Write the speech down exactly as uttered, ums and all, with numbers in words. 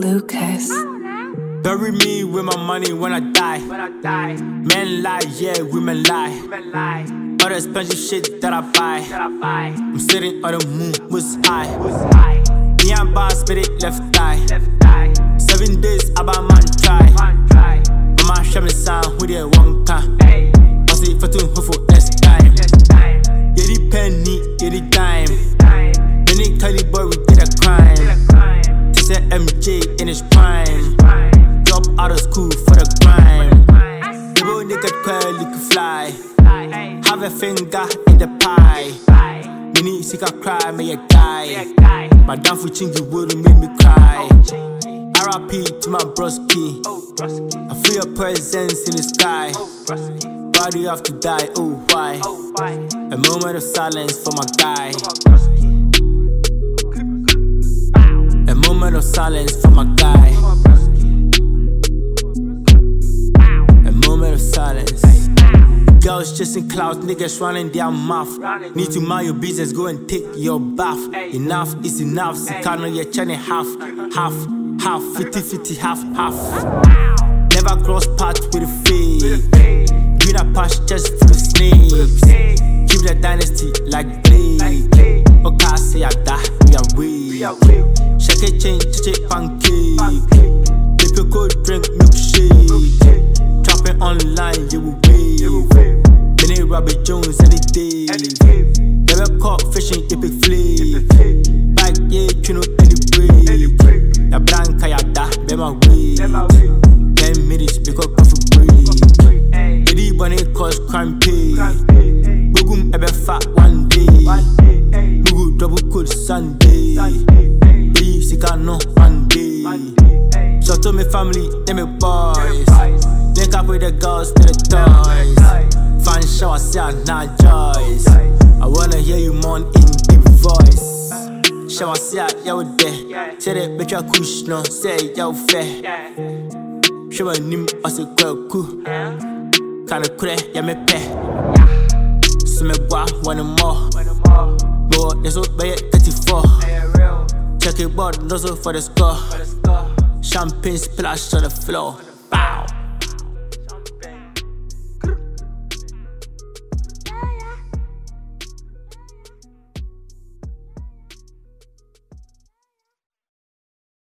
Lucas. Bury me with my money when I die. Men lie, yeah, women lie. All the expensive shit that I buy. I'm sitting on the moon, was high. Me and boss spit it left thigh. Seven days, I buy man try. Mama show me sound with the one car. I see for two for next time. Get the penny, get the dime. Many Cali boy, we did a crime. This is M J in his prime. Drop out of school for the grind. Double nigga curl, you can fly. Have a finger in the pie. Mini sick I cry, may you die. My damn for chingy wouldn't make me cry. R I P to my broski. I feel your presence in the sky. Why do you have to die? Oh, why? A moment of silence for my guy. A moment of silence for my guy. A moment of silence. Girls chasing clouds, niggas running their mouth. Need to mind your business, go and take your bath. Enough is enough, so can't know you're trying half, half, half, fifty fifty, half, half. Never cross paths with a fake. Green a patch just for the snakes. Keep the dynasty like Blade. Okay, say I die, we are way. Shake a chain, chiche pancake. If you go drink milkshake. Trapping online, you will wave. Benny Robbie Jones any day. Never caught fishing, epic flake. Back, yeah, you know, any break. Ya branca, ya da, be my way. Ten minutes, because coffee break. Eddie Bunny cause crime pay. Bogum ebe fat one day. Mugu double code Sunday. Be sika no one day. So to me family, them me boys. Link up with the girls to the toys. Fan shower, say I'm not Joyce. I wanna hear you moan in deep voice. Shower, say I'm yo there. Say that bitch a kush no, say yo fair. Show my name as a girl cool. Kinda cray, yeah me pay. So me wa one more. More, there's what by thirty-four. Check it board, nozzle for the score. Champagne splash on the floor.